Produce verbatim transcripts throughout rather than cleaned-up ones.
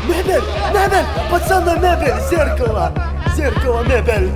Мебель! Мебель! Пацаны, мебель! Зеркало! Зеркало, мебель!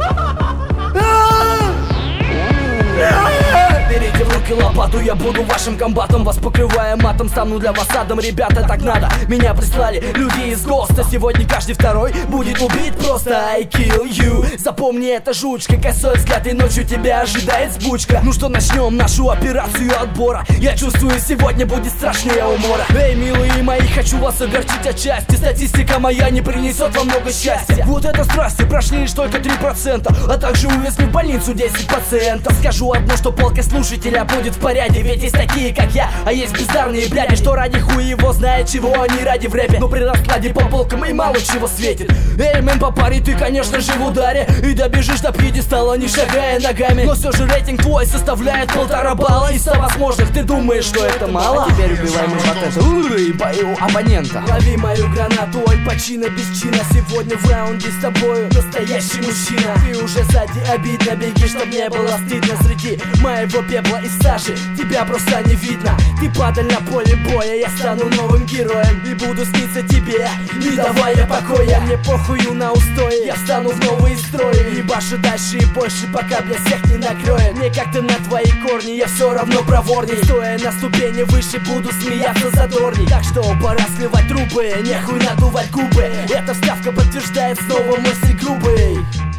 Берите в руки лопату, я буду вашим комбатом. Вас покрывая матом, стану для вас адом. Ребята, так надо, меня прислали люди из ГОСТа. Сегодня каждый второй будет убит просто. I kill you. Запомни это, жучка. Косой взгляд, и ночью тебя ожидает сбучка. Ну что, начнем нашу операцию отбора. Я чувствую, сегодня будет страшнее умора. Эй, милые мои, хочу вас огорчить отчасти. Статистика моя не принесет вам много счастья. Вот это страсти, прошли лишь только три процента. А также увезли в больницу десять пациентов. Скажу одно, что полка слушателя будет в порядке. Ведь есть такие, как я, а есть бездарные бляди, что ради хуя его знает, чего они ради в рэпе. Но при раскладе по полкам и мало чего светит. Эй, мэн, по паре, ты, конечно же, в ударе. И добежишь до пьедестала, не шагая ногами. Но все же рейтинг твой составляет полтора балла. Из ста возможных ты думаешь, что это мало? А теперь убиваем импотента и бою оппонента. Лови мою гранату, Аль Пачино без чина. Сегодня в раунде с тобою настоящий мужчина. Ты уже сзади, обидно, беги, чтоб не было стыдно. Среди моего пепла и сажи тебя просто не видно. Ты падаль на поле боя, я стану новым героем и буду сниться тебе, не давая покоя. Мне похую на устои, я встану в новые строи. Ебашу дальше и больше, пока для всех не накроет. Мне как-то на твои корни, я все равно проворней. Стоя на ступени выше, буду смеяться задорней. Так что пора сливать трубы, нехуй надувать губы. Эта вставка подтверждает снова мой стиль грубый.